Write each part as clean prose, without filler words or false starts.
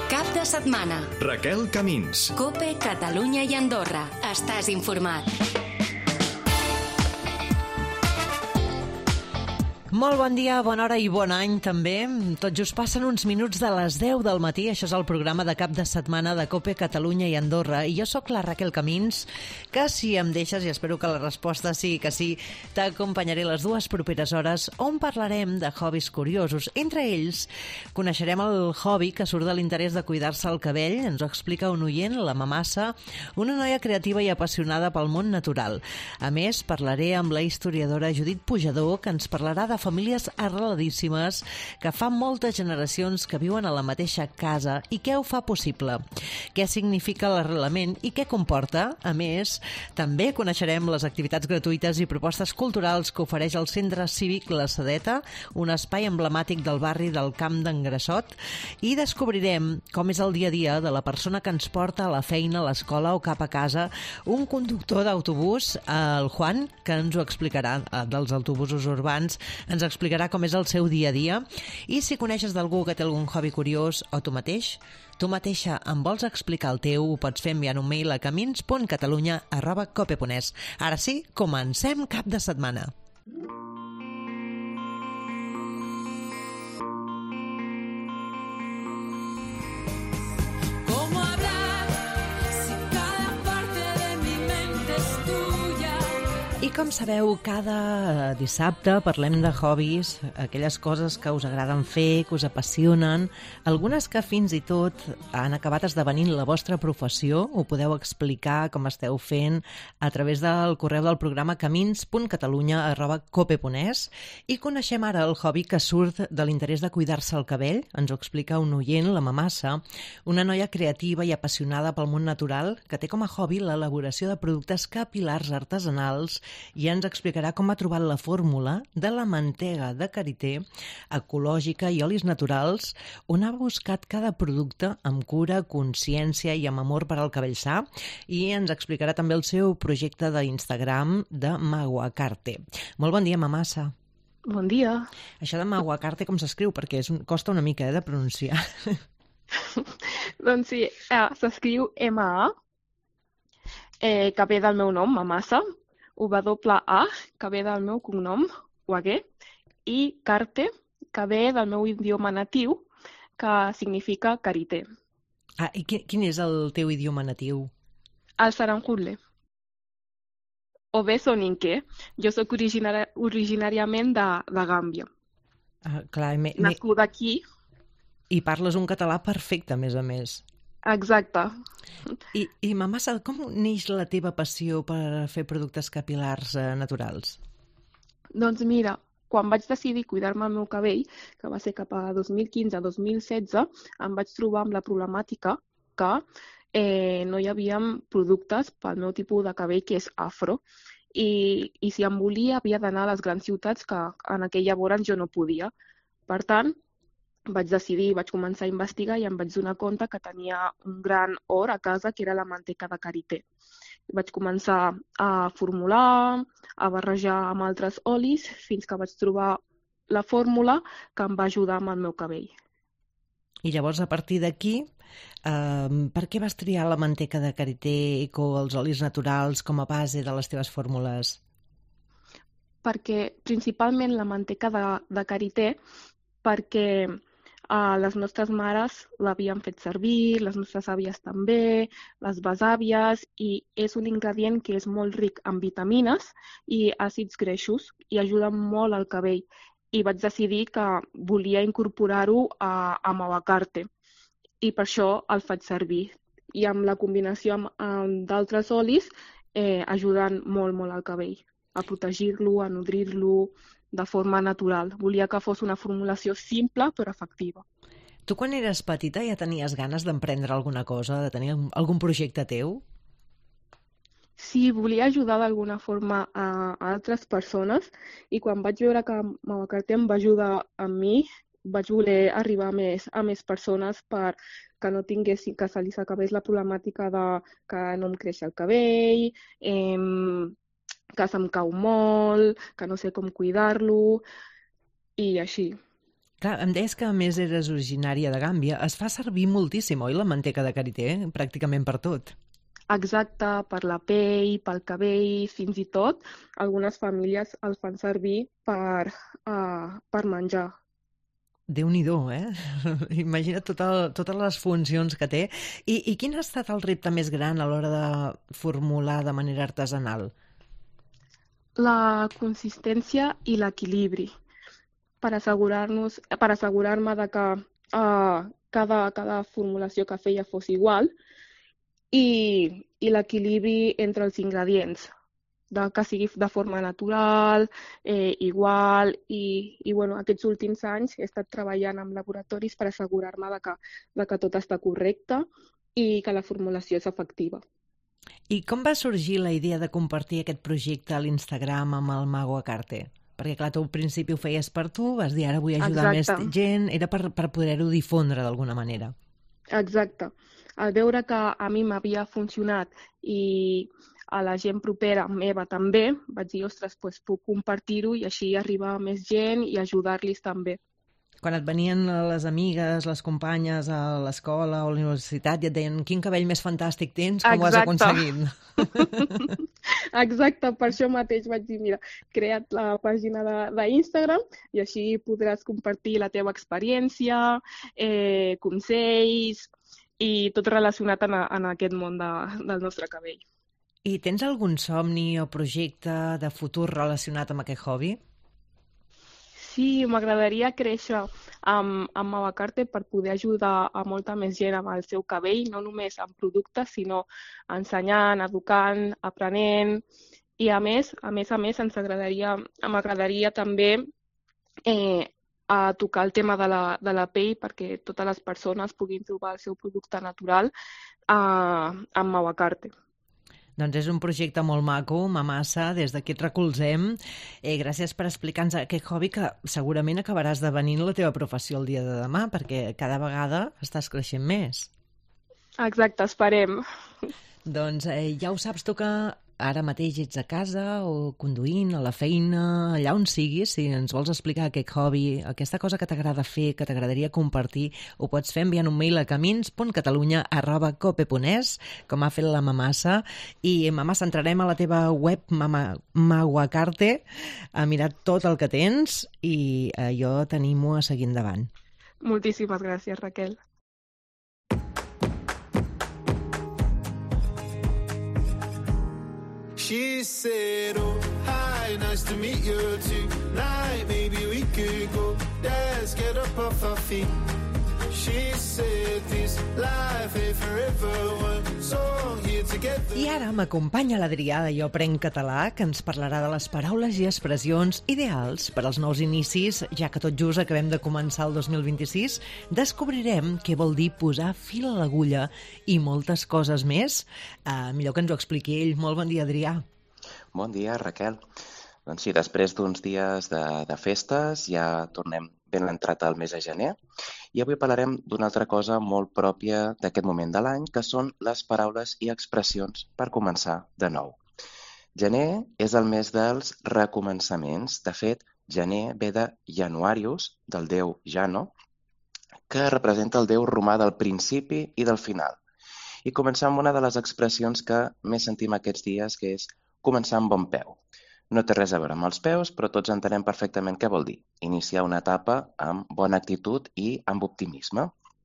Cap de setmana. Raquel Camins. COPE, Catalunya i Andorra. Estàs informat. Molt bon dia, bona hora i bon any també. Tot just passen uns minuts de les 10 del matí. Això és el programa de cap de setmana de COPE, Catalunya i Andorra. I jo sóc la Raquel Camins, que si em deixes, i espero que la resposta sigui que sí, t'acompanyaré les dues properes hores on parlarem de hobbies curiosos. Entre ells, coneixerem el hobby que surt de l'interès de cuidar-se el cabell. Ens ho explica un oient, la Mamassa, una noia creativa i apassionada pel món natural. A més, parlaré amb la historiadora Judit Pujador, que ens parlarà de famílies arreladíssimes que fa moltes generacions que viuen a la mateixa casa i què ho fa possible, què significa l'arrelament i què comporta. A més, també coneixerem les activitats gratuïtes i propostes culturals que ofereix el Centre Cívic La Sedeta, un espai emblemàtic del barri del Camp d'en Grassot, i descobrirem com és el dia a dia de la persona que ens porta a la feina, a l'escola o cap a casa, un conductor d'autobús, el Juan, que ens ho explicarà, dels autobusos urbans. Ens explicarà com és el seu dia a dia, i si coneixes d'algú que té algun hobby curiós, o tu mateixa em vols explicar el teu, ho pots fer enviant un mail a camins.catalunya@cope.es. Ara sí, comencem cap de setmana. I com sabeu, cada dissabte parlem de hobbies, aquelles coses que us agraden fer, que us apassionen, algunes que fins i tot han acabat esdevenint la vostra professió. Ho podeu explicar com esteu fent a través del correu del programa camins.catalunya@cope.es. I coneixem ara el hobby que surt de l'interès de cuidar-se el cabell. Ens ho explica un oient, la Mamassa, una noia creativa i apassionada pel món natural que té com a hobby l'elaboració de productes capil·lars artesanals, i ens explicarà com ha trobat la fórmula de la mantega de karité ecològica i olis naturals, on ha buscat cada producte amb cura, consciència i amb amor per al cabell sa, i ens explicarà també el seu projecte d'Instagram de Maguacarte. Molt bon dia, Mamassa. Bon dia. Això de Maguacarte com s'escriu? Perquè costa una mica de pronunciar. Doncs sí, s'escriu M-A, que ve del meu nom, Mamassa, W-A, que ve del meu cognom, Uagué, i Carte, que ve del meu idioma natiu, que significa karité. I quin és el teu idioma natiu? El saranjule. O bé soninké. Jo soc originàriament de Gàmbia. Nascuda aquí. I parles un català perfecte, a més. Exacte. I Mamassa, com neix la teva passió per fer productes capil·lars naturals? Doncs mira, quan vaig decidir cuidar-me el meu cabell, que va ser cap a 2015-2016, em vaig trobar amb la problemàtica que no hi havia productes pel meu tipus de cabell, que és afro, i si em volia havia d'anar a les grans ciutats, que en aquell llavors jo no podia. Per tant, vaig decidir, vaig començar a investigar i em vaig donar compte que tenia un gran or a casa, que era la manteca de karité. Vaig començar a formular, a barrejar amb altres olis, fins que vaig trobar la fórmula que em va ajudar amb el meu cabell. I llavors, a partir d'aquí, per què vas triar la manteca de karité o els olis naturals com a base de les teves fórmules? Perquè principalment la manteca de karité, perquè les nostres mares l'havien fet servir, les nostres àvies també, les besàvies, i és un ingredient que és molt ric en vitamines i àcids greixos i ajuda molt al cabell. I vaig decidir que volia incorporar-ho a Maguacarte i per això el faig servir. I amb la combinació amb d'altres olis ajuden molt al cabell, a protegir-lo, a nodrir-lo de forma natural. Volia que fos una formulació simple però efectiva. Tu quan eres petita ja tenies ganes d'emprendre alguna cosa, de tenir algun projecte teu? Sí, volia ajudar d'alguna forma a altres persones, i quan vaig veure que Maguacarte em va ajudar a mi, vaig voler arribar a més persones per que no tinguessin, que se li s'acabés la problemàtica de que no em creix el cabell, que se'm cau molt, que no sé com cuidar-lo, i així. Clar, em deies que a més eres originària de Gàmbia. Es fa servir moltíssim, oi, la manteca de karité? Pràcticament per tot. Exacte, per la pell, pel cabell, fins i tot algunes famílies el fan servir per menjar. Déu-n'hi-do, eh? Imagina't totes les funcions que té. I quin ha estat el repte més gran a l'hora de formular de manera artesanal? La consistència i l'equilibri per assegurar-me de que cada formulació que feia fos igual i l'equilibri entre els ingredients, que sigui de forma natural, igual, i bueno, aquests últims anys he estat treballant amb laboratoris per assegurar-me de que tot està correcte i que la formulació és efectiva. I com va sorgir la idea de compartir aquest projecte a l'Instagram amb el Mago Acarte? Perquè, clar, tu al principi ho feies per tu, vas dir ara vull ajudar més gent, era per poder-ho difondre d'alguna manera. Exacte. Al veure que a mi m'havia funcionat i a la gent propera meva també, vaig dir, ostres, doncs puc compartir-ho i així arribar a més gent i ajudar-los també. Quan et venien les amigues, les companyes a l'escola o a la universitat i et deien quin cabell més fantàstic tens, com ho has aconseguit? Exacte, per això mateix vaig dir, mira, crea't la pàgina d'Instagram i així podràs compartir la teva experiència, consells i tot relacionat en aquest món del nostre cabell. I tens algun somni o projecte de futur relacionat amb aquest hobby? Sí, m'agradaria créixer amb Mago Acarte per poder ajudar a molta més gent amb el seu cabell, no només amb productes, sinó ensenyant, educant, aprenent. I a més m'agradaria també a tocar el tema de la pell perquè totes les persones puguin trobar el seu producte natural amb Mago Acarte. Doncs és un projecte molt maco, Mamassa, des d'aquí et recolzem. Gràcies per explicar-nos aquest hobby que segurament acabaràs devenint la teva professió el dia de demà, perquè cada vegada estàs creixent més. Exacte, esperem. Doncs ja ho saps tu que ara mateix ets a casa o conduint, a la feina, allà on siguis, si ens vols explicar aquest hobby, aquesta cosa que t'agrada fer, que t'agradaria compartir, ho pots fer enviant un mail a camins.catalunya@cope.es, com ha fet la Mamassa. I, Mamassa, entrarem a la teva web, Mago Acarte, a mirar tot el que tens i jo t'animo a seguir endavant. Moltíssimes gràcies, Raquel. She said, oh, hi, nice to meet you tonight. Maybe we could go dance, get up off our feet. She said this life ain't forever, one song here together. I ara m'acompanya l'Adrià de Jo Aprenc Català, que ens parlarà de les paraules i expressions ideals per als nous inicis, ja que tot just acabem de començar el 2026. Descobrirem què vol dir posar fil a l'agulla i moltes coses més. Millor que ens ho expliqui ell. Molt bon dia, Adrià. Bon dia, Raquel. Doncs sí, després d'uns dies de festes ja tornem ben entrat al mes de gener i avui parlarem d'una altra cosa molt pròpia d'aquest moment de l'any, que són les paraules i expressions per començar de nou. Gener és el mes dels recomençaments. De fet, gener ve de Januarius, del déu Jano, que representa el déu romà del principi i del final. I començar amb una de les expressions que més sentim aquests dies, que és començar amb bon peu. No té res a veure amb els peus, però tots entenem perfectament què vol dir. Iniciar una etapa amb bona actitud i amb optimisme.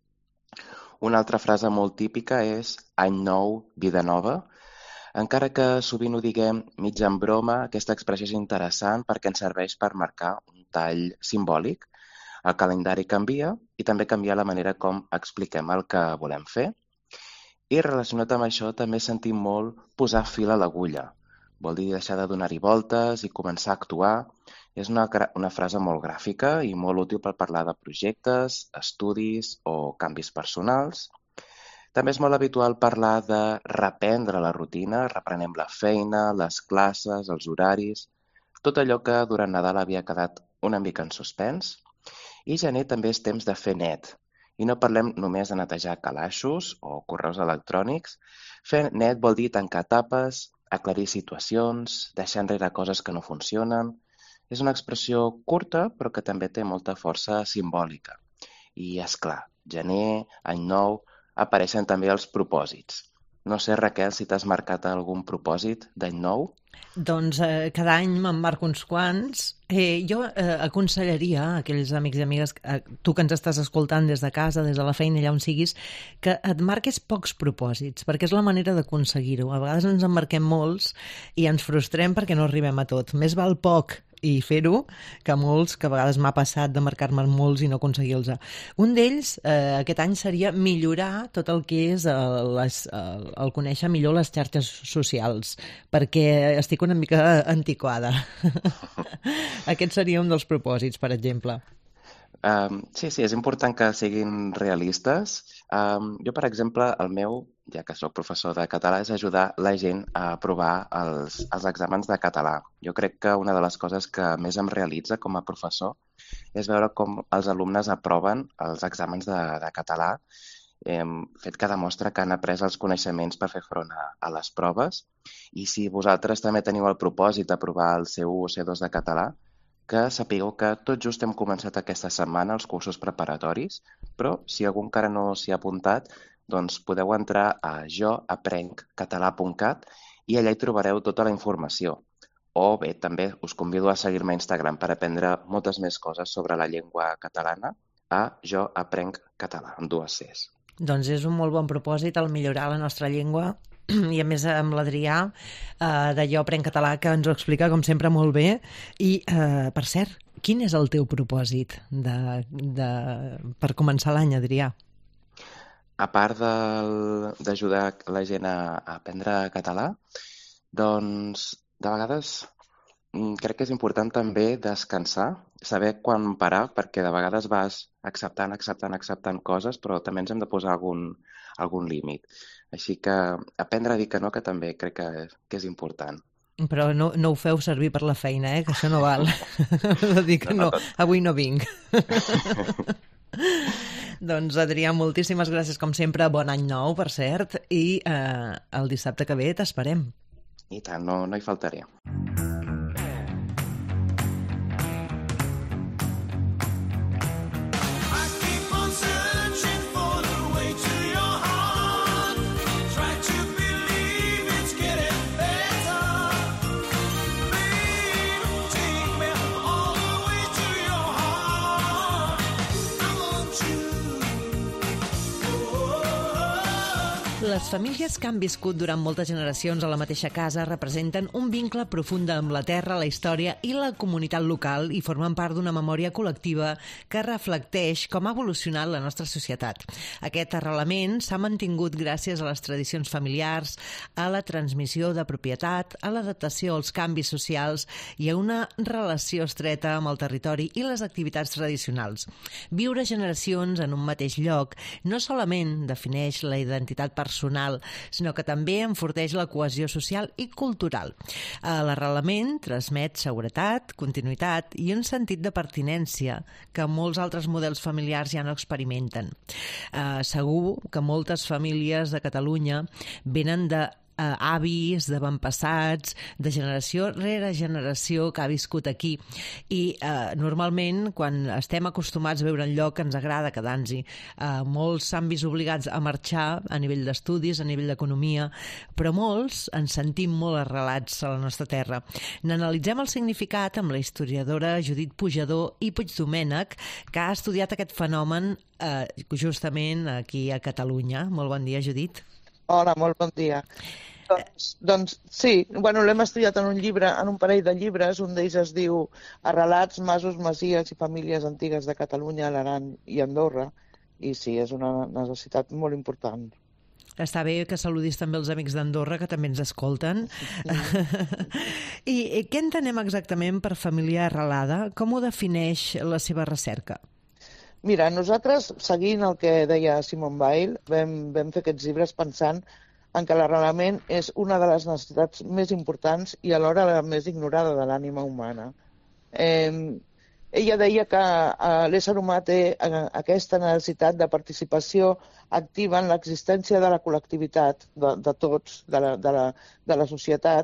Una altra frase molt típica és any nou, vida nova. Encara que sovint ho diguem mig en broma, aquesta expressió és interessant perquè ens serveix per marcar un tall simbòlic. El calendari canvia i també canvia la manera com expliquem el que volem fer. I relacionat amb això també sentim molt posar fil a l'agulla. Vol dir deixar de donar-hi voltes i començar a actuar. És una frase molt gràfica i molt útil per parlar de projectes, estudis o canvis personals. També és molt habitual parlar de reprendre la rutina, reprenem la feina, les classes, els horaris, tot allò que durant Nadal havia quedat una mica en suspens. I gener també és temps de fer net. I no parlem només de netejar calaixos o correus electrònics. Fer net vol dir tancar etapes, aclarir situacions, deixar enrere coses que no funcionen. És una expressió curta, però que també té molta força simbòlica. I, és clar, gener, any nou, apareixen també els propòsits. No sé, Raquel, si t'has marcat algun propòsit d'any nou? Doncs cada any me'n marco uns quants. Jo aconsellaria a aquells amics i amigues, tu que ens estàs escoltant des de casa, des de la feina, allà on siguis, que et marquis pocs propòsits, perquè és la manera d'aconseguir-ho. A vegades ens en marquem molts i ens frustrem perquè no arribem a tot. Més val poc i fer-ho que molts, que a vegades m'ha passat de marcar-me molts i no aconseguir-los. Un d'ells, aquest any, seria millorar tot el que és el conèixer millor les xarxes socials, perquè estic una mica antiquada. Aquest seria un dels propòsits, per exemple. Sí, és important que siguin realistes. Jo, per exemple, el meu, ja que sóc professor de català, és ajudar la gent a aprovar els exàmens de català. Jo crec que una de les coses que més em realitza com a professor és veure com els alumnes aproven els exàmens de català, fet que demostra que han après els coneixements per fer front a les proves. I si vosaltres també teniu el propòsit d'aprovar el C1 o C2 de català, que sapigueu que tot just hem començat aquesta setmana els cursos preparatoris, però si algú encara no s'hi ha apuntat, doncs podeu entrar a joaprengcatalà.cat i allà hi trobareu tota la informació. O bé, també us convido a seguir-me a Instagram per aprendre moltes més coses sobre la llengua catalana a joaprengcatalà, amb 2 Cs. Doncs és un molt bon propòsit el millorar la nostra llengua i a més amb l'Adrià de Jo Aprenc Català, que ens ho explica com sempre molt bé. I per cert, quin és el teu propòsit per començar l'any, Adrià? A part d'ajudar la gent a aprendre català, doncs de vegades crec que és important també descansar, saber quan parar, perquè de vegades vas acceptant coses, però també ens hem de posar algun límit. Així que aprendre a dir que no, que també crec que és important. Però no ho feu servir per la feina, que això no val. De dir que no, avui no vinc. Doncs, Adrià, moltíssimes gràcies, com sempre. Bon any nou, per cert, i el dissabte que ve t'esperem. I tant, no hi faltaré. Les famílies que han viscut durant moltes generacions a la mateixa casa representen un vincle profund amb la terra, la història i la comunitat local i formen part d'una memòria col·lectiva que reflecteix com ha evolucionat la nostra societat. Aquest arrelament s'ha mantingut gràcies a les tradicions familiars, a la transmissió de propietat, a l'adaptació als canvis socials i a una relació estreta amb el territori i les activitats tradicionals. Viure generacions en un mateix lloc no solament defineix la identitat personal, sinó que també enforteix la cohesió social i cultural. L'arrelament transmet seguretat, continuïtat i un sentit de pertinència que molts altres models familiars ja no experimenten. Segur que moltes famílies de Catalunya venen de avis, d'avantpassats, de generació rere generació que ha viscut aquí. I normalment, quan estem acostumats a viure en lloc, ens agrada quedar-nos-hi. Molts s'han vist obligats a marxar a nivell d'estudis, a nivell d'economia, però molts ens sentim molt arrelats a la nostra terra. N'analitzem el significat amb la historiadora Judit Pujador i Puigdomènech, que ha estudiat aquest fenomen justament aquí a Catalunya. Molt bon dia, Judit. Hola, molt bon dia. Doncs sí, l'hem estudiat en un llibre, en un parell de llibres. Un d'ells es diu Arrelats, masos, masies i famílies antigues de Catalunya, l'Aran i Andorra. I sí, és una necessitat molt important. Està bé que saludis també els amics d'Andorra, que també ens escolten. I què entenem exactament per família arrelada? Com ho defineix la seva recerca? Mira, nosaltres, seguint el que deia Simone Weil, vam fer aquests llibres pensant en que l'arrelament és una de les necessitats més importants i alhora la més ignorada de l'ànima humana. Ella deia que l'ésser humà té aquesta necessitat de participació activa en l'existència de la col·lectivitat, de tots, de la societat,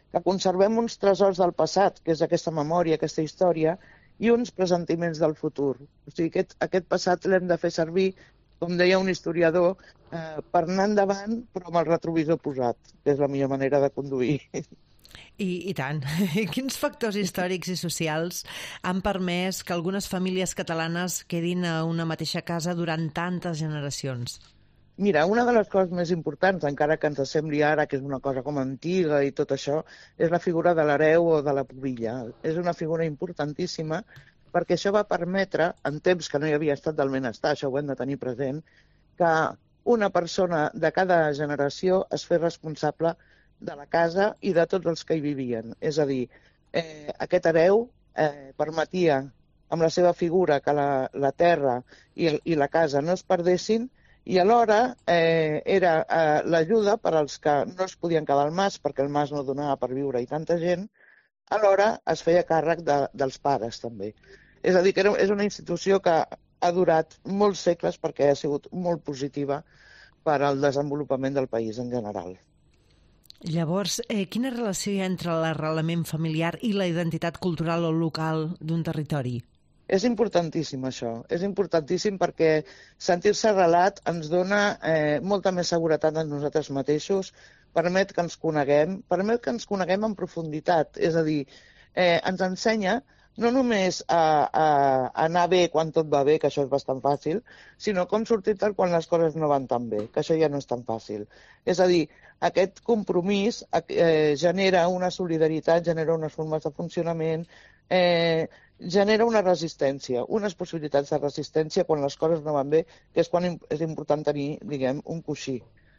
que conservem uns tresors del passat, que és aquesta memòria, aquesta història, i uns pressentiments del futur. O sigui, aquest passat l'hem de fer servir, com deia un historiador, per anar endavant, però amb el retrovisor posat, que és la millor manera de conduir. I tant. Quins factors històrics i socials han permès que algunes famílies catalanes quedin a una mateixa casa durant tantes generacions? Mira, una de les coses més importants, encara que ens sembli ara que és una cosa com antiga i tot això, és la figura de l'hereu o de la pubilla. És una figura importantíssima perquè això va permetre, en temps que no hi havia estat del benestar, això ho hem de tenir present, que una persona de cada generació es fes responsable de la casa i de tots els que hi vivien. És a dir, aquest hereu permetia, amb la seva figura, que la terra i la casa no es perdessin, i alhora era l'ajuda per als que no es podien quedar al mas, perquè el mas no donava per viure i tanta gent, alhora es feia càrrec dels pares també. És a dir, que és una institució que ha durat molts segles perquè ha sigut molt positiva per al desenvolupament del país en general. Llavors, quina relació hi ha entre l'arrelament familiar i la identitat cultural o local d'un territori? És importantíssim això, és importantíssim perquè sentir-se arrelat ens dona molta més seguretat en nosaltres mateixos, permet que ens coneguem en profunditat, és a dir, ens ensenya no només a anar bé quan tot va bé, que això és bastant fàcil, sinó com sortir-te'n quan les coses no van tan bé, que això ja no és tan fàcil. És a dir, aquest compromís genera una solidaritat, genera unes formes de funcionament, genera una resistència, unes possibilitats de resistència quan les coses no van bé, que és quan és important tenir, diguem, un coixí.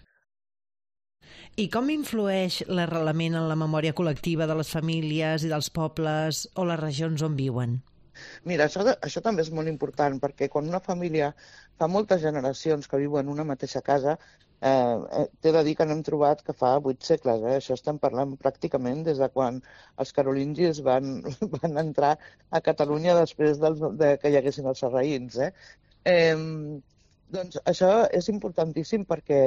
I com influeix l'arrelament en la memòria col·lectiva de les famílies i dels pobles o les regions on viuen? Mira, això també és molt important, perquè quan una família fa moltes generacions que viuen en una mateixa casa, t'he de dir que n'hem trobat que fa 8 segles. Això estem parlant pràcticament des de quan els carolingis van entrar a Catalunya després que hi haguessin els sarraïns. Doncs això és importantíssim perquè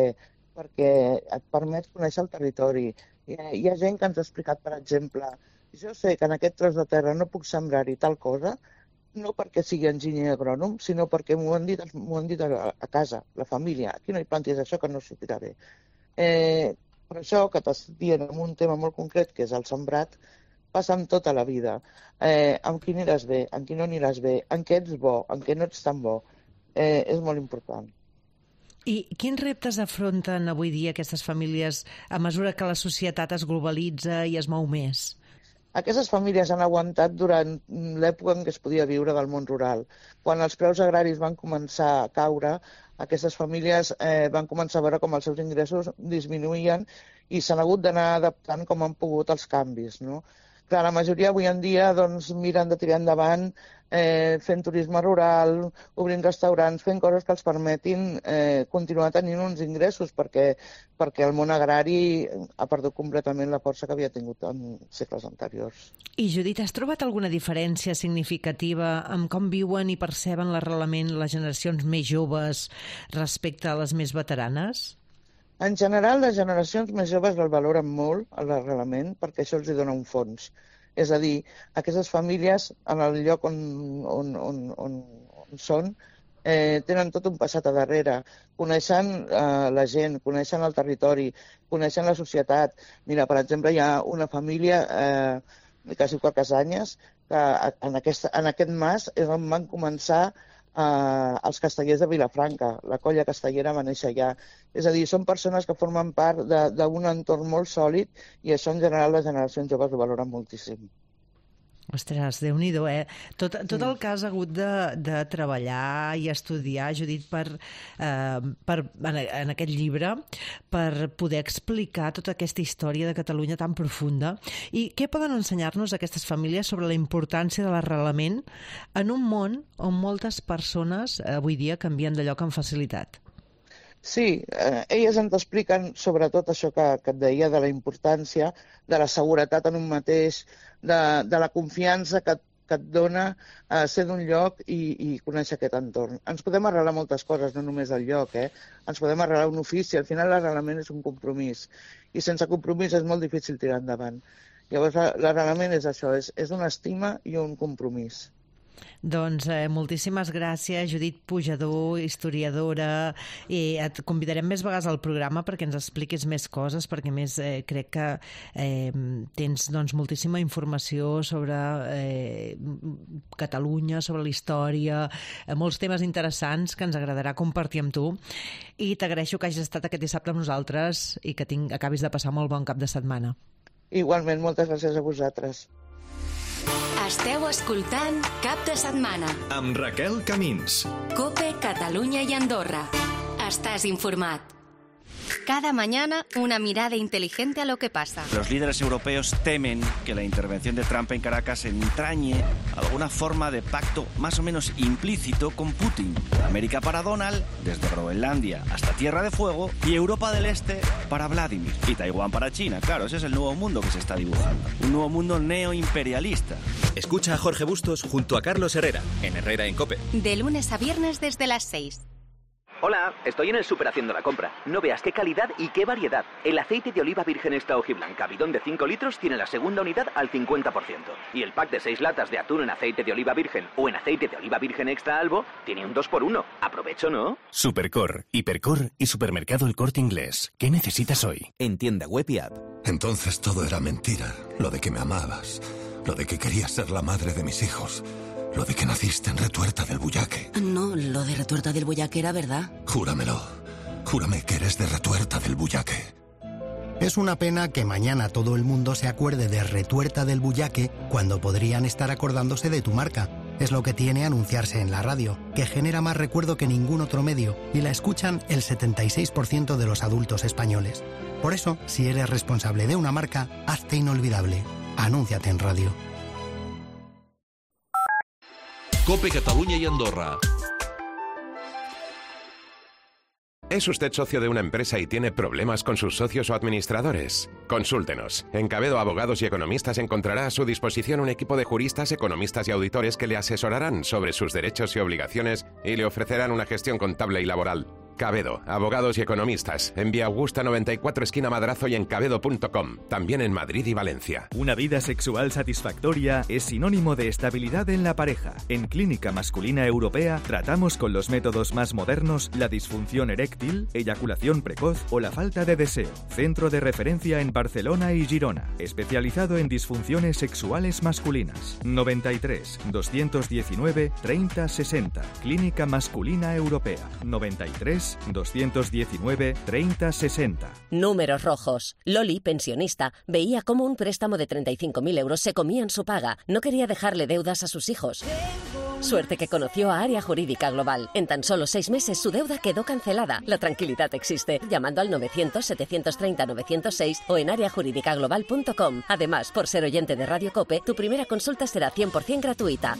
et permet conèixer el territori. Hi ha gent que ens ha explicat, per exemple, jo sé que en aquest tros de terra no puc sembrar-hi tal cosa, no perquè sigui enginyer agrònom, sinó perquè m'ho han dit a casa, la família. Aquí no hi plantis això que no sortirà bé. Per això que t'estic dient en un tema molt concret, que és el sembrat, passa amb tota la vida. Amb qui aniràs bé, amb qui no aniràs bé, en què ets bo, en què no ets tan bo. És molt important. I quins reptes afronten avui dia aquestes famílies a mesura que la societat es globalitza i es mou més? Aquestes famílies han aguantat durant l'època en què es podia viure del món rural. Quan els preus agraris van començar a caure, aquestes famílies van començar a veure com els seus ingressos disminuïen i s'han hagut d'anar adaptant com han pogut als canvis, no? Clar, la majoria avui en dia miren de tirar endavant fent turisme rural, obrint restaurants, fent coses que els permetin continuar tenint uns ingressos, perquè el món agrari ha perdut completament la força que havia tingut en segles anteriors. I, Judit, has trobat alguna diferència significativa amb com viuen i perceben l'arrelament les generacions més joves respecte a les més veteranes? En general, les generacions més joves el valoren molt, l'arrelament, perquè això els dona un fons. És a dir, aquestes famílies, en el lloc on són, tenen tot un passat a darrere. Coneixen la gent, coneixen el territori, coneixen la societat. Mira, per exemple, hi ha una família que es diu Carcasanyes, que en aquest mas és on van començar els castellers de Vilafranca. La colla castellera va néixer allà. És a dir, són persones que formen part d'un entorn molt sòlid i això en general les generacions joves ho valoren moltíssim. Ostres, Déu-n'hi-do, eh? Tot el que has hagut de treballar i estudiar, Judit, en aquest llibre, per poder explicar tota aquesta història de Catalunya tan profunda. I què poden ensenyar-nos aquestes famílies sobre la importància de l'arrelament en un món on moltes persones avui dia canvien de lloc amb facilitat? Sí, elles ens expliquen sobretot això que et deia de la importància, de la seguretat en un mateix, de la confiança que et dona ser d'un lloc i conèixer aquest entorn. Ens podem arrelar moltes coses, no només el lloc, ens podem arrelar un ofici, al final l'arrelament és un compromís i sense compromís és molt difícil tirar endavant. Llavors, l'arrelament és això, és una estima i un compromís. Doncs moltíssimes gràcies, Judit Pujador, historiadora, i et convidarem més vegades al programa perquè ens expliquis més coses, perquè més crec que tens moltíssima informació sobre Catalunya, sobre la història, molts temes interessants que ens agradarà compartir amb tu, i t'agraeixo que hagis estat aquest dissabte amb nosaltres i que acabis de passar molt bon cap de setmana. Igualment, moltes gràcies a vosaltres. Esteu escoltant Cap de Setmana amb Raquel Camins. COPE, Catalunya y Andorra. Estás informat. Cada mañana una mirada inteligente a lo que pasa. Los líderes europeos temen que la intervención de Trump en Caracas entrañe alguna forma de pacto más o menos implícito con Putin. América para Donald, desde Groenlandia hasta Tierra de Fuego, y Europa del Este para Vladimir. Y Taiwán para China, claro, ese es el nuevo mundo que se está dibujando. Un nuevo mundo neoimperialista. Escucha a Jorge Bustos junto a Carlos Herrera, en Herrera en COPE. De lunes a viernes desde las 6. Hola, estoy en el súper haciendo la compra. No veas qué calidad y qué variedad. El aceite de oliva virgen extra hojiblanca bidón de 5 litros tiene la segunda unidad al 50%. Y el pack de 6 latas de atún en aceite de oliva virgen o en aceite de oliva virgen extra albo tiene un 2x1. Aprovecho, ¿no? Supercor, Hipercor y Supermercado El Corte Inglés. ¿Qué necesitas hoy? En tienda web y app. Entonces todo era mentira. Lo de que me amabas. Lo de que querías ser la madre de mis hijos. Lo de que naciste en Retuerta del Bullaque. No, lo de Retuerta del Bullaque era verdad. Júramelo. Júrame que eres de Retuerta del Bullaque. Es una pena que mañana todo el mundo se acuerde de Retuerta del Bullaque cuando podrían estar acordándose de tu marca. Es lo que tiene anunciarse en la radio, que genera más recuerdo que ningún otro medio y la escuchan el 76% de los adultos españoles. Por eso, si eres responsable de una marca, hazte inolvidable. Anúnciate en radio. COPE Cataluña y Andorra. ¿Es usted socio de una empresa y tiene problemas con sus socios o administradores? Consúltenos. En Cabedo Abogados y Economistas encontrará a su disposición un equipo de juristas, economistas y auditores que le asesorarán sobre sus derechos y obligaciones y le ofrecerán una gestión contable y laboral. Cabedo, Abogados y Economistas, en Vía Augusta 94 esquina Madrazo y en cabedo.com, también en Madrid y Valencia. Una vida sexual satisfactoria es sinónimo de estabilidad en la pareja. En Clínica Masculina Europea tratamos con los métodos más modernos la disfunción eréctil, eyaculación precoz o la falta de deseo. Centro de referencia en Barcelona y Girona, especializado en disfunciones sexuales masculinas. 93 219 30 60. Clínica Masculina Europea. 93 219 30 60. Números rojos. Loli, pensionista, veía cómo un préstamo de 35.000 euros se comía en su paga. No quería dejarle deudas a sus hijos. Suerte que conoció a Área Jurídica Global. En tan solo 6 meses su deuda quedó cancelada. La tranquilidad existe llamando al 900-730-906 o en areajuridicaglobal.com. Además, por ser oyente de Radio COPE, tu primera consulta será 100% gratuïta.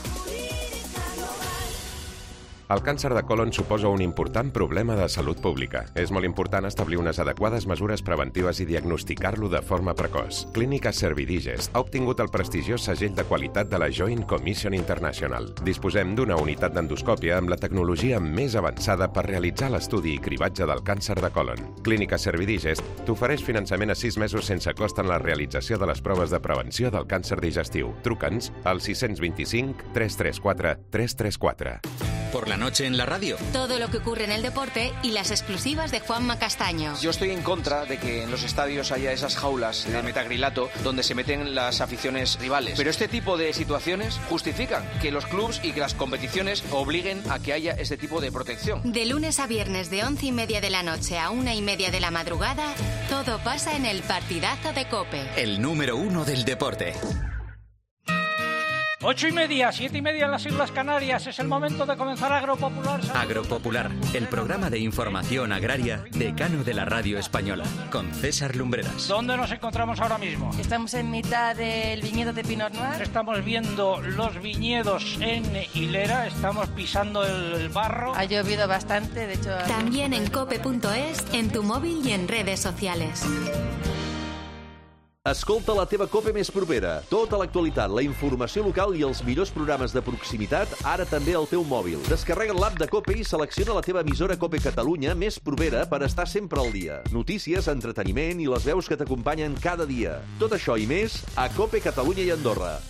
El càncer de colon suposa un important problema de salut pública. És molt important establir unes adequades mesures preventives i diagnosticar-lo de forma precoç. Clínica Servidigest ha obtingut el prestigiós segell de qualitat de la Joint Commission International. Disposem d'una unitat d'endoscòpia amb la tecnologia més avançada per realitzar l'estudi i cribatge del càncer de colon. Clínica Servidigest t'ofereix finançament a 6 mesos sense cost en la realització de les proves de prevenció del càncer digestiu. Truca'ns al 625 334 334. Por la noche en la radio. Todo lo que ocurre en el deporte y las exclusivas de Juanma Castaño. Yo estoy en contra de que en los estadios haya esas jaulas de metagrilato donde se meten las aficiones rivales. Pero este tipo de situaciones justifican que los clubs y que las competiciones obliguen a que haya este tipo de protección. De lunes a viernes de 11:30 de la noche a 1:30 de la madrugada, todo pasa en el partidazo de COPE. El número 1 del deporte. 8:30, 7:30 en las Islas Canarias. Es el momento de comenzar Agropopular. Agropopular, el programa de información agraria decano de la radio española, con César Lumbreras. ¿Dónde nos encontramos ahora mismo? Estamos en mitad del viñedo de Pinot Noir. Estamos viendo los viñedos en hilera, estamos pisando el barro. Ha llovido bastante, de hecho... También en cope.es, en tu móvil y en redes sociales. Escolta la teva COPE més propera. Tota l'actualitat, la informació local i els millors programes de proximitat, ara també al teu mòbil. Descarrega l'app de COPE i selecciona la teva emissora COPE Catalunya més propera per estar sempre al dia. Notícies, entreteniment i les veus que t'acompanyen cada dia. Tot això i més a COPE Catalunya i Andorra.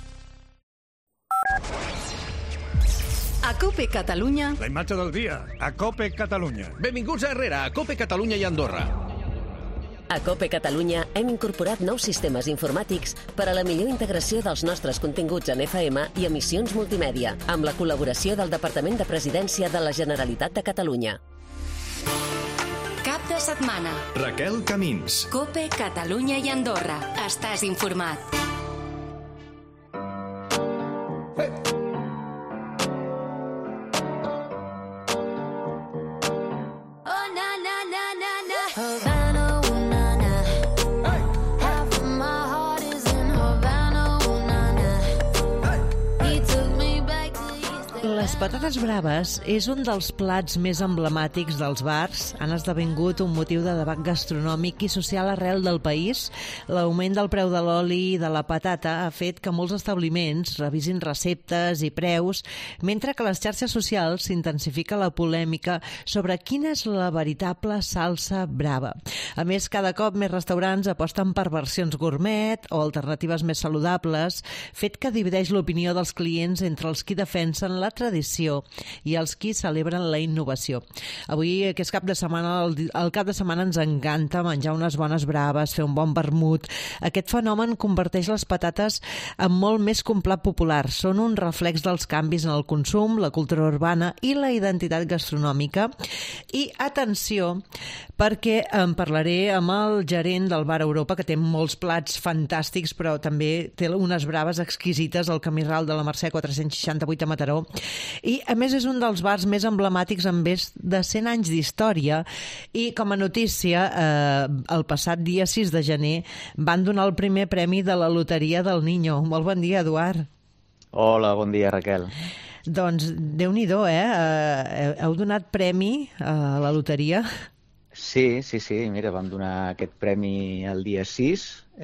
A COPE Catalunya... La imatge del dia, a COPE Catalunya. Benvinguts a Herrera, a COPE Catalunya i Andorra. A COPE Catalunya hem incorporat nous sistemes informàtics per a la millor integració dels nostres continguts en FM i emissions multimèdia, amb la col·laboració del Departament de Presidència de la Generalitat de Catalunya. Cap de setmana. Raquel Camins. COPE Catalunya i Andorra. Estàs informat. Les patates braves és un dels plats més emblemàtics dels bars. Han esdevingut un motiu de debat gastronòmic i social arrel del país. L'augment del preu de l'oli i de la patata ha fet que molts establiments revisin receptes i preus, mentre que a les xarxes socials s'intensifica la polèmica sobre quina és la veritable salsa brava. A més, cada cop més restaurants aposten per versions gourmet o alternatives més saludables, fet que divideix l'opinió dels clients entre els qui defensen la tradició i els qui celebren la innovació. Avui, que és cap de setmana, el cap de setmana ens encanta menjar unes bones braves, fer un bon vermut. Aquest fenomen converteix les patates en molt més que un plat popular. Són un reflex dels canvis en el consum, la cultura urbana i la identitat gastronòmica. I atenció, perquè en parlaré amb el gerent del Bar Europa, que té molts plats fantàstics, però també té unes braves exquisites al Camí Ral de la Mercè 468 a Mataró. I, a més, és un dels bars més emblemàtics amb més de 100 anys d'història i, com a notícia, el passat dia 6 de gener van donar el primer premi de la Loteria del Niño. Molt bon dia, Eduard. Hola, bon dia, Raquel. Doncs, Déu-n'hi-do, heu donat premi a la loteria? Sí, mira, vam donar aquest premi el dia 6.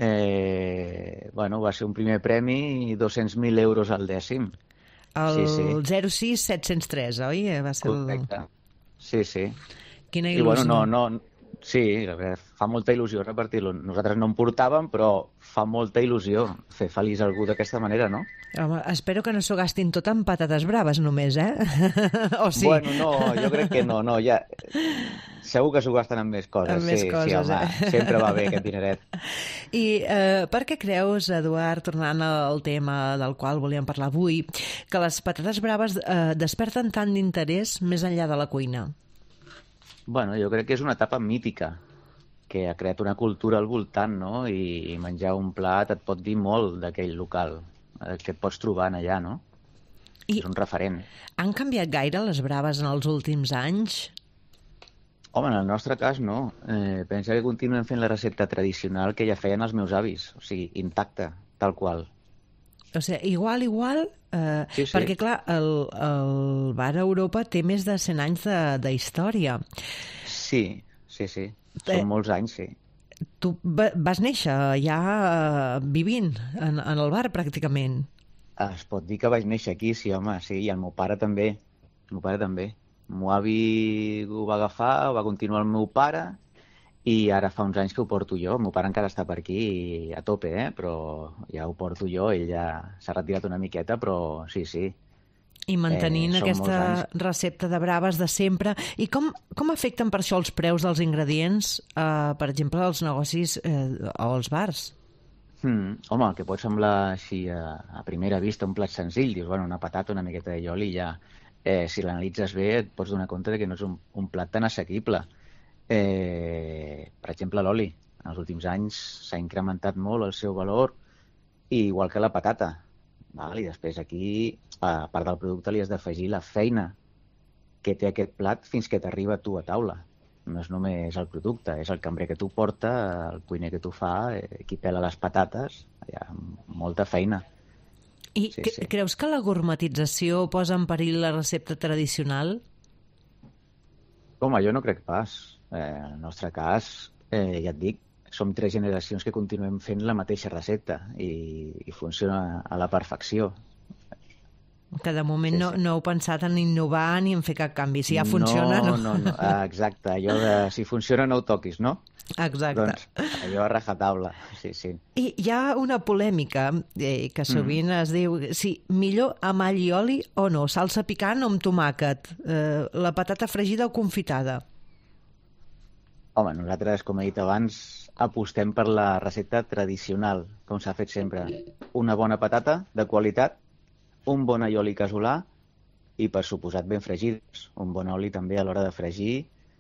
Va ser un primer premi i 200.000 euros al dècim. El 06703, oi? Va ser correcte. Sí. Quina il·lusió. Sí, fa molta il·lusió repartir-lo. Nosaltres no en portàvem, però fa molta il·lusió fer feliç algú d'aquesta manera, no? Home, espero que no s'ho gastin tot en patates braves només, O sí? Bueno, no, jo crec que no, ja... Segur que s'ho gasten en més coses. En més coses, home, sempre va bé aquest dineret. I per què creus, Eduard, tornant al tema del qual volíem parlar avui, que les patates braves desperten tant d'interès més enllà de la cuina? Bueno, jo crec que és una etapa mítica, que ha creat una cultura al voltant, no? I menjar un plat et pot dir molt d'aquell local, que et pots trobar allà, no? És un referent. Han canviat gaire les braves en els últims anys? Home, en el nostre cas no. Pensa que continuem fent la recepta tradicional que ja feien els meus avis, o sigui, intacta, tal qual. O sigui, igual, sí. Perquè, clar, el Bar Europa té més de 100 anys d'història. Sí. Són molts anys, sí. Tu vas néixer ja vivint en el bar, pràcticament. Es pot dir que vaig néixer aquí, sí, home, sí, i el meu pare també. El meu avi ho va agafar, ho va continuar el meu pare, i ara fa uns anys que ho porto jo. El meu pare encara està per aquí a tope, però ja ho porto jo. Ell ja s'ha retirat una miqueta, però sí. I mantenint aquesta recepta de braves de sempre. I com afecten per això els preus dels ingredients, per exemple, als negocis o als bars? Home, el que pot semblar així a primera vista un plat senzill, dius, una patata, una miqueta de lloli, ja... si l'analitzes bé et pots donar compte que no és un plat tan assequible. Per exemple, l'oli. En els últims anys s'ha incrementat molt el seu valor, i igual que la patata. I després aquí, a part del producte, li has d'afegir la feina que té aquest plat fins que t'arriba a tu a taula. No és només el producte, és el cambrer que t'ho porta, el cuiner que t'ho fa, qui pela les patates. Hi ha molta feina. I creus que la gourmetització posa en perill la recepta tradicional? Home, jo no crec pas. En el nostre cas, ja et dic, som 3 generacions que continuem fent la mateixa recepta i funciona a la perfecció. Que de moment no heu pensat en innovar ni en fer cap canvi. Si ja funciona, no. No. Exacte, allò de si funciona no ho toquis, no? Exacte. Doncs allò a rajatabla, sí. I hi ha una polèmica que sovint es diu si millor amb all i oli o no, salsa picant o amb tomàquet, la patata fregida o confitada. Home, nosaltres, com he dit abans, apostem per la recepta tradicional, com s'ha fet sempre. Una bona patata de qualitat, un bon oli casolà i, per suposat, ben fregides. Un bon oli també a l'hora de fregir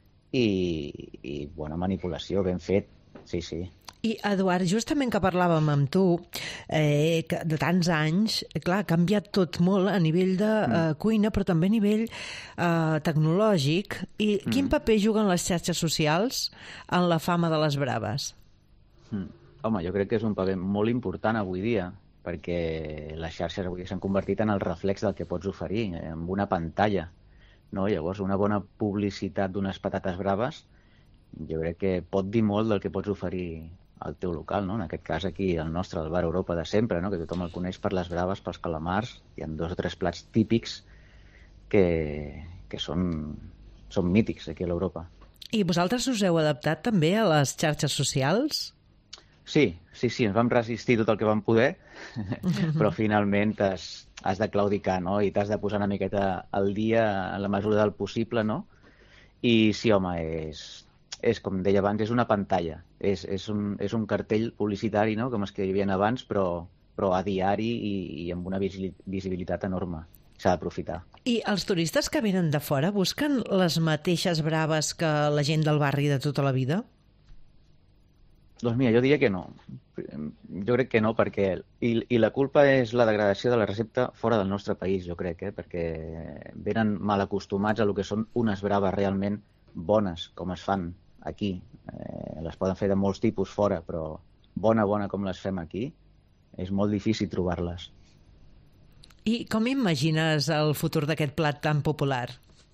i bona manipulació, ben fet, sí. I, Eduard, justament que parlàvem amb tu, que de tants anys, clar, ha canviat tot molt a nivell de cuina, però també a nivell tecnològic. I quin paper juguen les xarxes socials en la fama de les braves? Home, jo crec que és un paper molt important avui dia, perquè les xarxes avui s'han convertit en el reflex del que pots oferir, amb una pantalla. No? Llavors, una bona publicitat d'unes patates braves jo crec que pot dir molt del que pots oferir al teu local, no? En aquest cas aquí, el nostre, el Bar Europa de sempre, no? Que tothom el coneix per les braves, pels calamars. Hi ha 2 o 3 plats típics que són mítics aquí a l'Europa. I vosaltres us heu adaptat també a les xarxes socials? Sí, ens vam resistir tot el que vam poder, però finalment has de claudicar, no? I t'has de posar una miqueta al dia en la mesura del possible, no? I sí, home, és com deia abans, és una pantalla, és un cartell publicitari, no? Com els que hi havia abans, però a diari i amb una visibilitat enorme. S'ha d'aprofitar. I els turistes que venen de fora busquen les mateixes braves que la gent del barri de tota la vida? Doncs mira, jo diria que no. Jo crec que no, perquè... I la culpa és la degradació de la recepta fora del nostre país, jo crec, perquè venen mal acostumats a lo que són unes braves realment bones, com es fan aquí. Les poden fer de molts tipus fora, però bona com les fem aquí, és molt difícil trobar-les. I com imagines el futur d'aquest plat tan popular?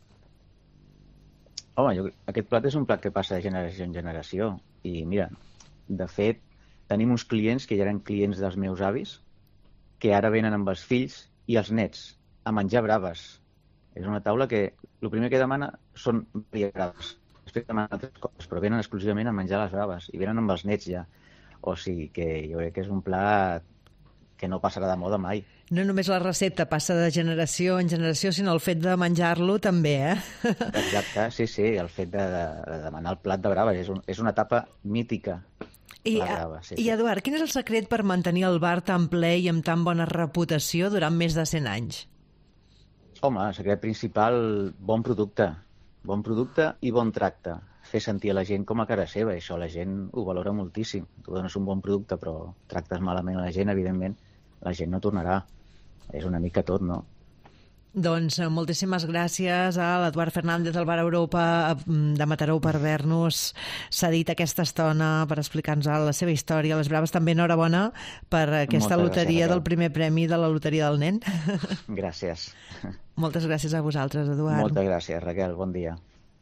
Home, aquest plat és un plat que passa de generació en generació. I mira, de fet, tenim uns clients que ja eren clients dels meus avis, que ara venen amb els fills i els nets a menjar braves. És una taula que el primer que demana són braves. Després demanen altres coses, però venen exclusivament a menjar les braves i venen amb els nets ja. O sigui que jo crec que és un plat que no passarà de moda mai. No només la recepta passa de generació en generació, sinó el fet de menjar-lo també, Exacte, sí, el fet de demanar el plat de braves. És una etapa mítica. I Eduard, quin és el secret per mantenir el bar tan ple i amb tan bona reputació durant més de 100 anys? Home, el secret principal, bon producte i bon tracte. Fer sentir a la gent com a cara seva, i això la gent ho valora moltíssim. Tu dones un bon producte, però tractes malament a la gent, evidentment, la gent no tornarà. És una mica tot, no? Doncs moltíssimes gràcies a l'Eduard Fernández del Bar Europa de Mataró per haver-nos cedit aquesta estona per explicar-nos la seva història. Les braves també enhorabona per aquesta loteria del primer premi de la Loteria del Nen. Gràcies. Moltes gràcies a vosaltres, Eduard. Moltes gràcies, Raquel. Bon dia.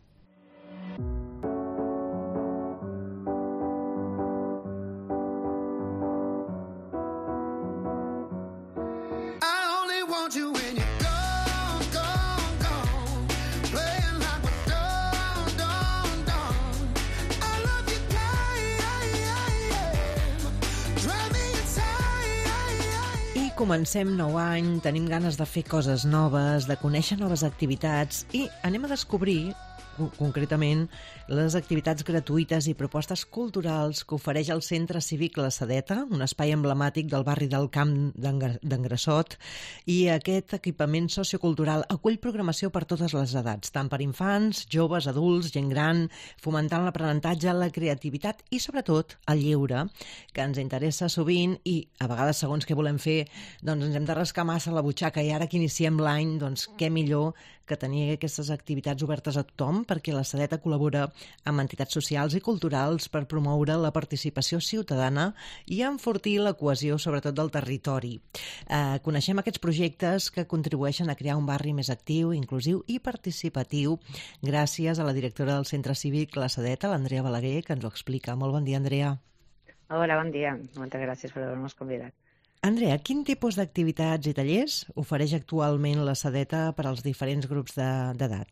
Comencem nou any, tenim ganes de fer coses noves, de conèixer noves activitats i anem a descobrir, concretament, les activitats gratuïtes i propostes culturals que ofereix el Centre Cívic La Sedeta, un espai emblemàtic del barri del Camp d'en Grassot, i aquest equipament sociocultural acull programació per totes les edats, tant per infants, joves, adults, gent gran, fomentant l'aprenentatge, la creativitat i, sobretot, el lleure, que ens interessa sovint i, a vegades, segons què volem fer, doncs ens hem de rascar massa la butxaca i ara que iniciem l'any, doncs què millor que tenir aquestes activitats obertes a tothom, perquè la Sedeta col·labora amb entitats socials i culturals per promoure la participació ciutadana i enfortir la cohesió, sobretot del territori. Coneixem aquests projectes que contribueixen a crear un barri més actiu, inclusiu i participatiu, gràcies a la directora del Centre Cívic La Sedeta, l'Andrea Balaguer, que ens ho explica. Molt bon dia, Andrea. Hola, bon dia. Moltes gràcies per haver-nos convidat. Andrea, quin tipus d'activitats i tallers ofereix actualment la Sedeta per als diferents grups d'edat?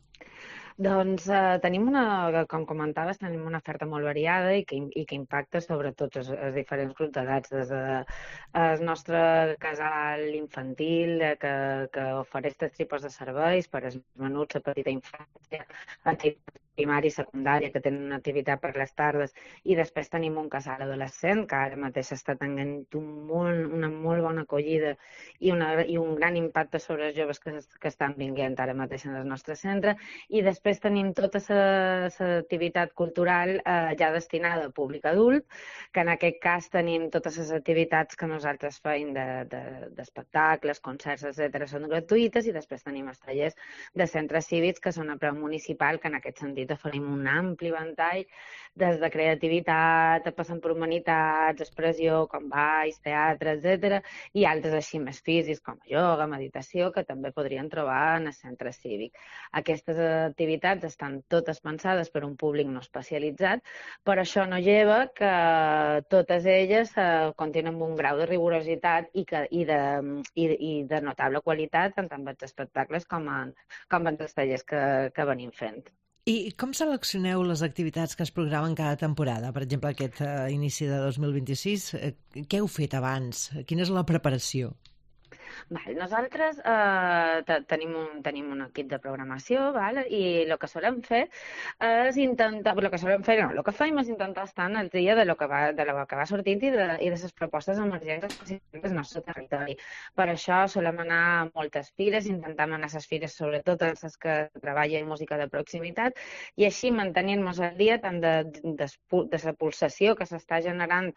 Doncs com comentaves, tenim una oferta molt variada i que impacta sobre tots els diferents grups d'edats, des del nostre casal infantil, que ofereix tot tipus de serveis per als menuts a petita infància, primària i secundària, que tenen una activitat per les tardes, i després tenim un casal adolescent, que ara mateix està tenint una molt bona acollida i un gran impacte sobre els joves que estan vinguent ara mateix en el nostre centre, i després tenim tota l'activitat cultural ja destinada al públic adult, que en aquest cas tenim totes les activitats que nosaltres feim d'espectacles, concerts, etc. són gratuïtes, i després tenim els tallers de centres cívics que són a preu municipal, que en aquest sentit oferim un ampli ventall des de creativitat, passant per humanitats, expressió, com balls, teatre, etc. i altres així més físics, com ioga, meditació, que també podrien trobar en el centre cívic. Aquestes activitats estan totes pensades per un públic no especialitzat, però això no lleva que totes elles contenen un grau de rigorositat i de notable qualitat, tant amb els espectacles com en els tallers que venim fent. I com seleccioneu les activitats que es programen cada temporada? Per exemple, aquest inici de 2026, què heu fet abans? Quina és la preparació? Nosaltres tenim un equip de programació, i el que solem fer és intentar... El que fem és intentar estar al dia de lo que va sortint i de les propostes emergents del nostre territori. Per això solem anar a moltes fires, intentem anar a les fires, sobretot les que treballen música de proximitat, i així mantenir-nos al dia tant de la pulsació que s'està generant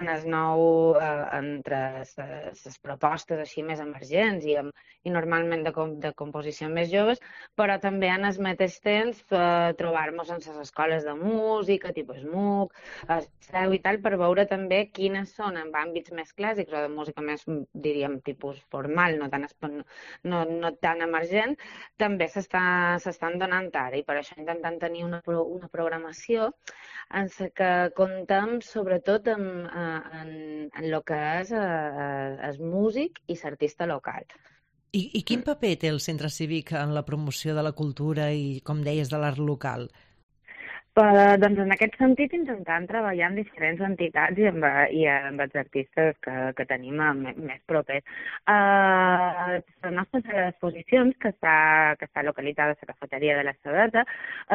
entre les propostes així més emergents i normalment de composició més joves, però també en el mateix temps trobar-nos en les escoles de música, tipus MUC, i tal, per veure també quines són en àmbits més clàssics o de música més, diríem, tipus formal, no tan emergent, també s'estan donant ara, i per això intentem tenir una programació en què comptem sobretot en el que és el músic i l'artista local. I quin paper té el Centre Cívic en la promoció de la cultura i, com deies, de l'art local? Doncs en aquest sentit intentant treballar amb diferents entitats i amb els artistes que tenim més propers. Les nostres exposicions, que està localitzada a la cafeteria de la Sedeta,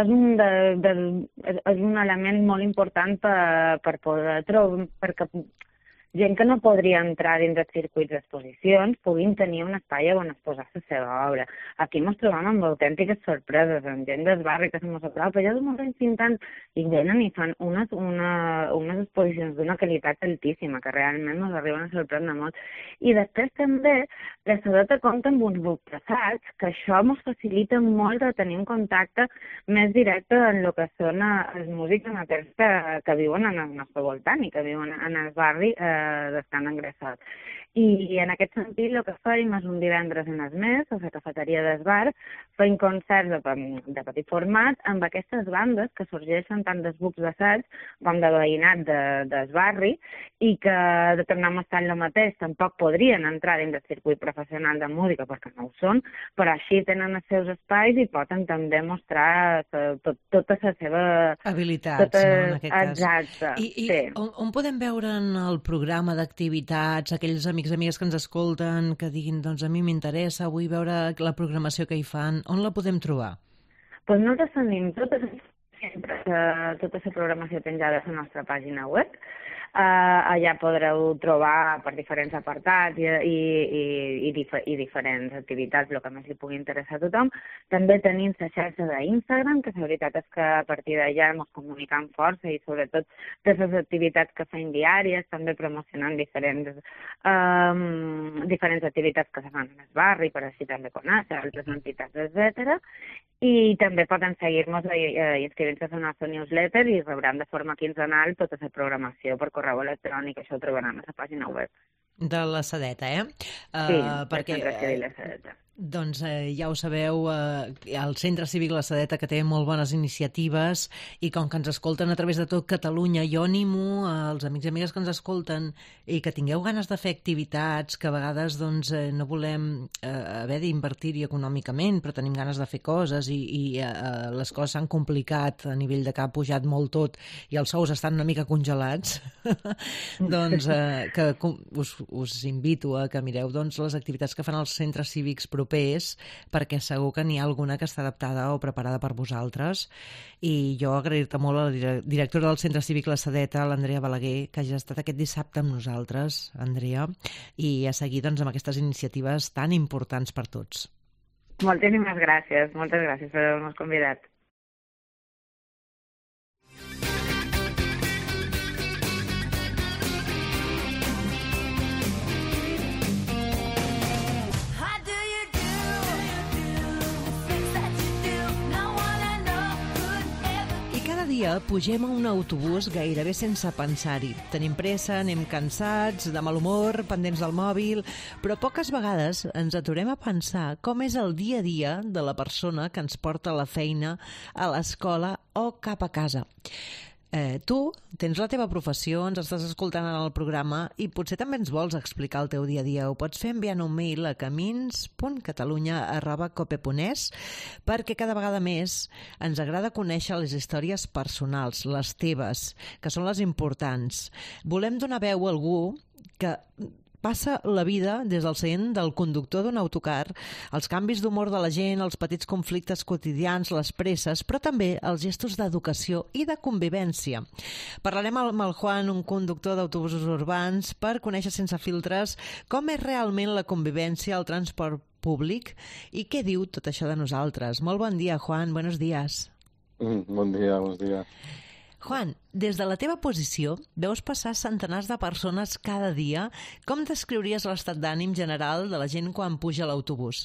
és un element molt important per poder trobar, perquè gent que no podria entrar dins dels circuits d'exposicions puguin tenir un espai on exposar la seva obra. Aquí ens trobam amb autèntiques sorpreses, amb gent del barri que se mos apropa, ja molt pintant i venen i fan unes exposicions d'una qualitat altíssima que realment ens arriben a sorprendre molt. I després també la Sedeta compta amb uns grups d'assaig, que això ens facilita molt de tenir un contacte més directe en el que són els músics amateurs que viuen en el nostre voltant i que viuen en el barri d'estan engressats. I en aquest sentit el que fem és un divendres en el mes, a la cafeteria del bar, fem concerts de petit format amb aquestes bandes que sorgeixen tant dels grups d'assaig com de veïnat del barri i que, de tornar a estar en el mateix, tampoc podrien entrar dins del circuit professional de música perquè no ho són, però així tenen els seus espais i poden també mostrar tota la seva... habilitats, en aquest cas. Exacte. I on podem veure en el programa d'activitats aquells amics i amigues que ens escolten, que diguin, doncs a mi m'interessa, vull veure la programació que hi fan, on la podem trobar? Doncs nosaltres tenim tota la programació penjada a la nostra pàgina web. allà podreu trobar per diferents apartats i diferents activitats, el que més li pugui interessar a tothom. També tenim la xarxa d'Instagram, que la veritat és que a partir d'allà ens comunicam força i sobretot totes les activitats que fem diàries, també promocionant diferents activitats que se fan en el barri, per així també conèixer altres entitats, etc. I també poden seguir-nos i inscriure-se a la nostra newsletter i rebran de forma quinzenal tota la programació per correu electrònic, això ho trobaran a la pàgina web. De la Sedeta, Sí, perquè, del Centre Cívic La Sedeta. Doncs ja ho sabeu, el Centre Cívic La Sedeta, que té molt bones iniciatives, i com que ens escolten a través de tot Catalunya, jo animo als amics i amigues que ens escolten i que tingueu ganes de fer activitats, que a vegades doncs, no volem haver d'invertir-hi econòmicament, però tenim ganes de fer coses i les coses s'han complicat a nivell de que ha pujat molt tot i els sous estan una mica congelats, doncs que us invito a que mireu doncs, les activitats que fan els centres cívics propers, perquè segur que n'hi ha alguna que està adaptada o preparada per vosaltres. I jo agrair-te molt a la directora del Centre Cívic La Sedeta, l'Andrea Balaguer, que hagi estat aquest dissabte amb nosaltres, Andrea, i a seguir doncs, amb aquestes iniciatives tan importants per tots. Moltes gràcies per haver-nos convidat. Dia pugem a un autobús gairebé sense pensar-hi. Tenim pressa, anem cansats, de mal humor, pendents del mòbil, però poques vegades ens aturem a pensar com és el dia a dia de la persona que ens porta a la feina, a l'escola o cap a casa. Tu tens la teva professió, ens estàs escoltant en el programa i potser també ens vols explicar el teu dia a dia. Ho pots fer enviant un mail a camins.catalunya@cope.es, perquè cada vegada més ens agrada conèixer les històries personals, les teves, que són les importants. Volem donar veu a algú que passa la vida des del seient del conductor d'un autocar, els canvis d'humor de la gent, els petits conflictes quotidians, les presses, però també els gestos d'educació i de convivència. Parlarem amb el Juan, un conductor d'autobusos urbans, per conèixer sense filtres com és realment la convivència al transport públic i què diu tot això de nosaltres. Molt bon dia, Juan, buenos días. Bon dia, buenos días. Juan, des de la teva posició veus passar centenars de persones cada dia. Com descriuries l'estat d'ànim general de la gent quan puja a l'autobús?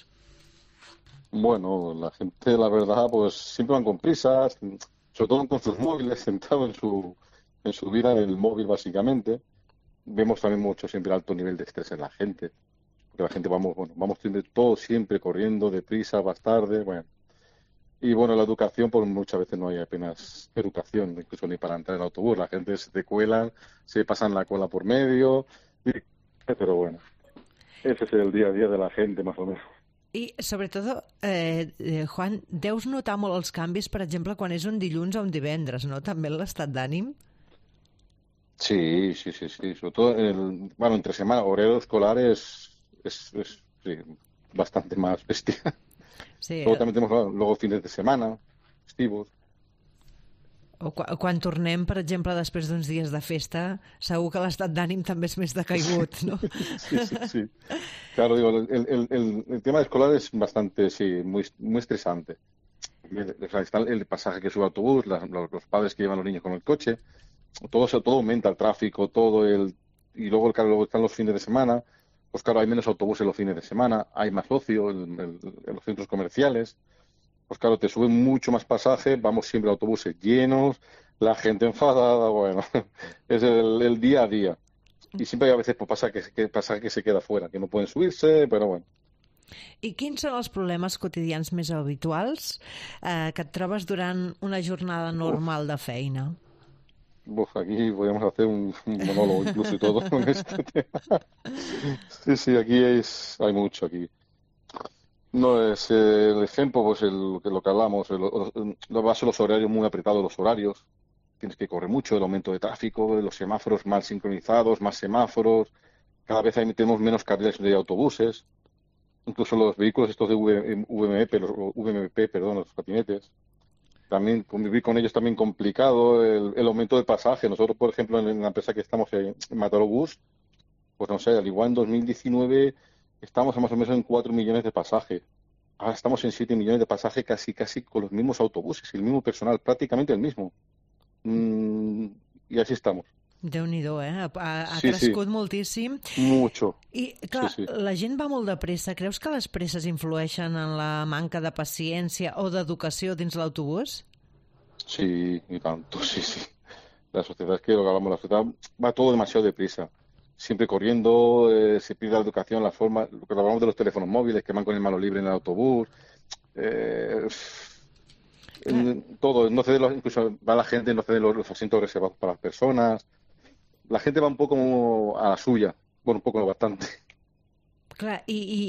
Bueno, la gente, la verdad, pues siempre van con prisas, sobre todo con sus móviles, centrados en su vida, en el móvil básicamente. Vemos también mucho siempre alto nivel de estrés en la gente, porque la gente vamos todo siempre corriendo, deprisa, vas tarde, bueno. Y bueno, la educación, pues muchas veces no hay apenas educación, incluso ni para entrar en el autobús. La gente se te cuelan, se pasan la cola por medio, pero bueno, ese es el día a día de la gente, más o menos. I, sobretot, Juan, deus notar molt els canvis, per exemple, quan és un dilluns o un divendres, no? També l'estat d'ànim? Sí. Sobre todo, entre semana, horario escolar es bastante más bestia. Sí, luego también tenemos luego fines de semana, festivos. O quan tornem, per exemple, després d'uns dies de festa, segur que l'estat d'ànim també és més decaigut, ¿no? Sí. Claro, digo, el tema escolar es bastante, muy estresante. Está el pasaje que sube el autobús, los padres que llevan a los niños con el coche, todo aumenta el tráfico, y luego están los fines de semana. Pues claro, hay menos autobuses los fines de semana, hay más ocio en los centros comerciales. Pues claro, te suben mucho más pasaje, vamos siempre a autobuses llenos, la gente enfadada, bueno, es el día a día. Y siempre hay a veces pasa que se queda fuera, que no pueden subirse, pero bueno. I quins són els problemes quotidians més habituals que et trobes durant una jornada normal de feina? Aquí podríamos hacer un monólogo incluso y todo con este tema. Sí, aquí hay mucho aquí. No es el ejemplo, pues lo que hablamos, los horarios muy apretados, los horarios. Tienes que correr mucho, el aumento de tráfico, los semáforos mal sincronizados, más semáforos. Cada vez tenemos menos carriles de autobuses. Incluso los vehículos estos de VMP, los patinetes. también convivir con ellos también complicado, el aumento del pasaje. Nosotros, por ejemplo, en la empresa que estamos en Mataró Bus, pues no sé, al igual en 2019 estamos más o menos en 4 millones de pasajes. Ahora estamos en 7 millones de pasajes casi con los mismos autobuses, el mismo personal, prácticamente el mismo. I així estamos. Déu-n'hi-do, ha crescut moltíssim. Mucho. I, clar, la gent va molt de pressa. Creus que les presses influeixen en la manca de paciència o d'educació dins l'autobús? Sí, y tanto, sí. La sociedad, es que lo que hablamos, la sociedad va todo demasiado deprisa. Siempre corriendo, se pide la educación, la forma, lo que hablamos de los teléfonos móviles que van con el mano libre en el autobús. Todo, no cede incluso va la gente, no cede los asientos reservados para las personas. La gente va un poco a la suya, bueno, un poco bastante. Clar,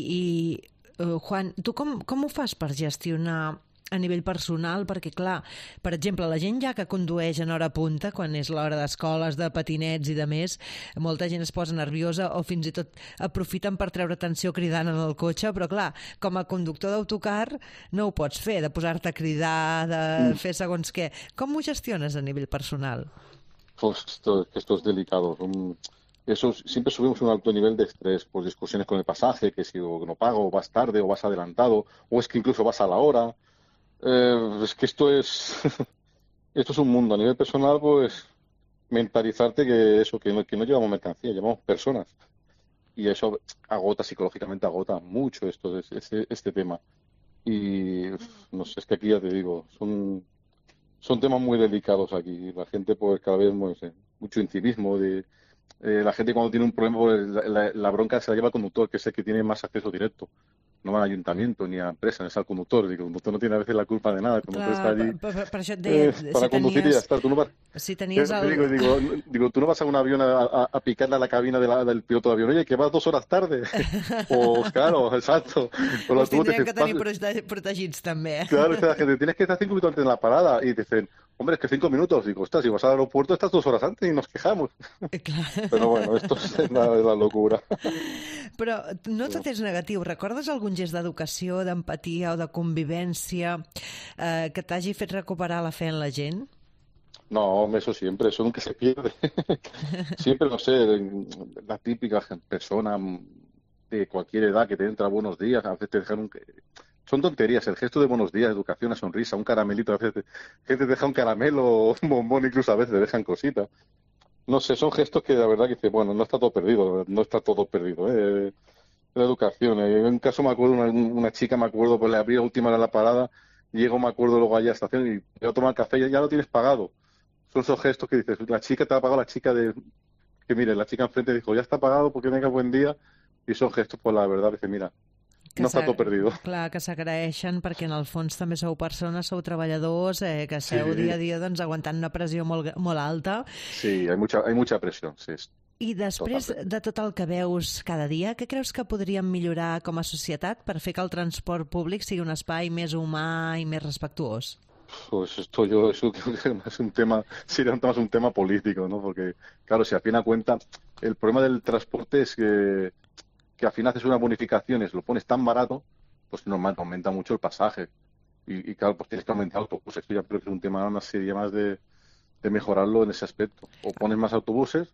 Juan, tu com ho fas per gestionar a nivell personal? Perquè, clar, per exemple, la gent ja que condueix en hora punta, quan és l'hora d'escoles, de patinets i de més, molta gent es posa nerviosa o fins i tot aprofiten per treure atenció cridant en el cotxe, però, clar, com a conductor d'autocar no ho pots fer, de posar-te a cridar, de fer segons què. Com ho gestiones a nivell personal? Pues esto es delicado. Eso siempre subimos un alto nivel de estrés por discusiones con el pasaje, que si no pago, o vas tarde, o vas adelantado, o es que incluso vas a la hora. Es que esto es un mundo. A nivel personal, pues mentalizarte que no llevamos mercancía, llevamos personas. Y eso psicológicamente agota mucho este tema. Y no sé, es que aquí ya te digo, son temas muy delicados aquí. La gente pues cada vez mucho incivismo la gente cuando tiene un problema pues, la bronca se la lleva al conductor, que es el que tiene más acceso directo. No va al ayuntamiento ni a empresa, es al conductor. El conductor no tiene a veces la culpa de nada. El conductor está allí per això et deia, para conducir y ya está. Tú no vas, si tenies digo, tú no vas a un avión a picarle a la cabina del piloto de avión. Oye, que vas 2 horas tarde. O, claro, exacto. Us tindrien que tenir protegits també. Claro, la gente, tienes que estar 5 minutos antes en la parada. Y dicen, hombre, es que 5 minutos. Digo, ostras, si vas al aeropuerto estás 2 horas antes y nos quejamos. Pero bueno, esto es la locura. Però no tot és negatiu. Recordes algun gest d'educació, d'empatia o de convivència que t'hagi fet recuperar la fe en la gent? No, eso siempre, eso nunca se pierde. Siempre, no sé, la típica persona de cualquier edad que te entra buenos días, a veces te dejan son tonterías, el gesto de buenos días, educación, una sonrisa, un caramelito, a veces gente te deja un caramelo, un bombón, incluso a veces te dejan cositas. No sé, son gestos que la verdad que dice, bueno, no está todo perdido. La educación. En un caso me acuerdo, una chica, pues le abrí la última hora la parada, llego, me acuerdo luego allá a la estación y voy a tomar café y ya lo tienes pagado. Son esos gestos que dices, la chica te ha pagado, la chica la chica enfrente dijo, ya está pagado porque tenga buen día, y son gestos, pues la verdad, dice, mira, no està tot perdido. Clar, que s'agraeixen perquè en el fons també sou persones, sou treballadors, que esteu dia a dia aguantant una pressió molt alta. Sí, hay mucha presión, sí. I després de tot el que veus cada dia, què creus que podríem millorar com a societat per fer que el transport públic sigui un espai més humà i més respectuós? Pues eso creo que es un tema, sería más un tema político, ¿no? Porque, claro, si a fin de cuentas, el problema del transporte es que al final haces unas bonificaciones, lo pones tan barato, pues normal, aumenta mucho el pasaje. Y claro, pues tienes que aumentar autobuses. Esto ya creo que es un tema, una serie más de mejorarlo en ese aspecto. O pones más autobuses,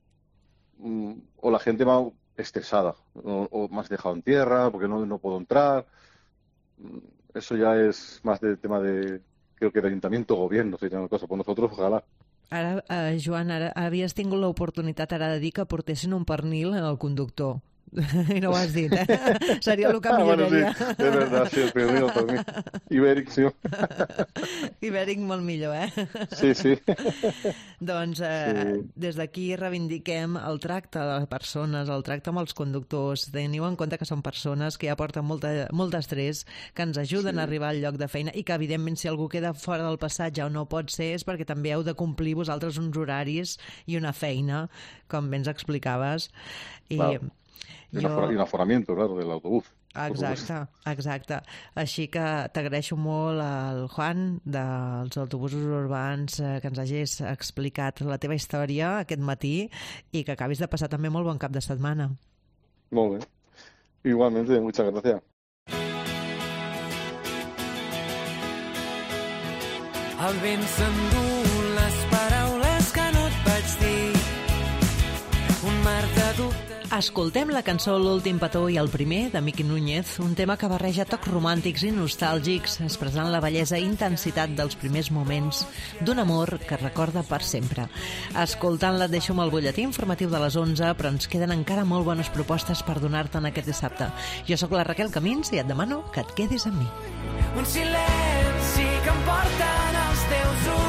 o la gente va estresada, o más dejado en tierra, porque no puedo entrar. Eso ya es más del tema creo que de ayuntamiento o gobierno, sería una cosa. Por nosotros, ojalá. Ara, Joan, havies tingut l'oportunitat ara de dir que portessin un pernil en el conductor. I no ho has dit, Seria el que milloraria. Bueno, sí, és verdad, sí, el pernil per mi. Ibèric, sí. Ibèric molt millor, Sí. Doncs des d'aquí reivindiquem el tracte de les persones, el tracte amb els conductors. Teniu en compte que són persones que ja porten molt d'estrès, que ens ajuden a arribar al lloc de feina i que, evidentment, si algú queda fora del passatge o no pot ser, és perquè també heu de complir vosaltres uns horaris i una feina, com bé ens explicaves. Y un aforamiento, claro, del autobús. Exacte. Així que t'agraeixo molt al Juan dels autobusos urbans que ens hagis explicat la teva història aquest matí i que acabis de passar també molt bon cap de setmana. Molt bé. Igualmente, muchas gracias. El vent s'endú les paraules que no et vaig dir. Un mar de dubtes. Escoltem la cançó L'últim petó i el primer, de Miki Núñez, un tema que barreja tocs romàntics i nostàlgics, expressant la bellesa i intensitat dels primers moments d'un amor que recorda per sempre. Escoltant-la et deixo amb el butlletí informatiu de les 11, però ens queden encara molt bones propostes per donar-te'n aquest dissabte. Jo sóc la Raquel Camins i et demano que et quedis amb mi. Un silenci que em porten els teus ulls.